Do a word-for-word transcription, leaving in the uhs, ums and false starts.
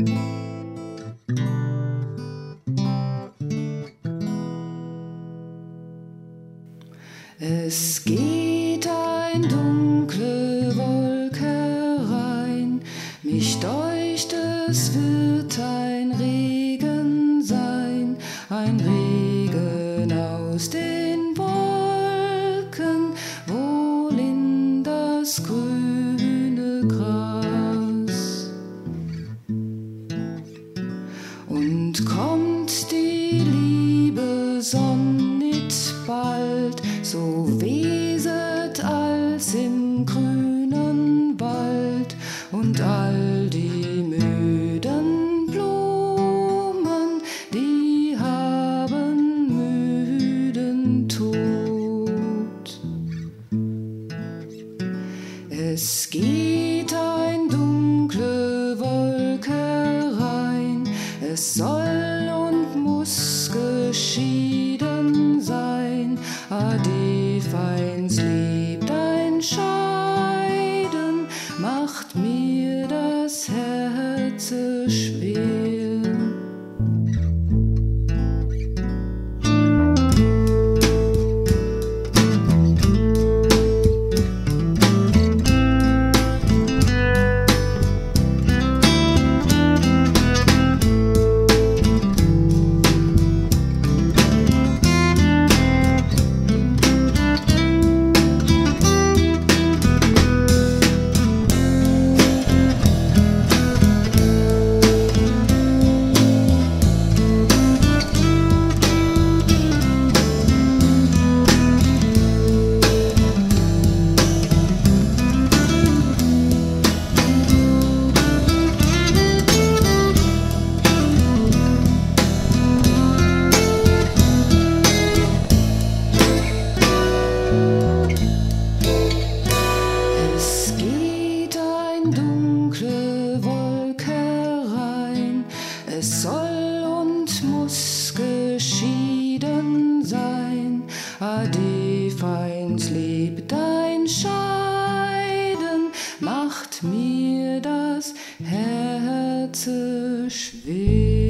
Es geht ein dunkle Wolke rein, mich deucht, es wird ein Regen sein, ein Regen aus den Wolken, wohl in das grüne Gras. Und kommt die liebe Sonne nit bald, so weset als im grünen Wald, und all die müden Blumen, die haben müden Tod. Es geht ein dunkle Wolke rein, es soll und muss geschieden sein. Ade, feins Lieb, dein Scheiden macht mir das Herz schwer. Es soll und muss geschieden sein. Ade, feins Lieb, dein Scheiden macht mir das Herz schwer.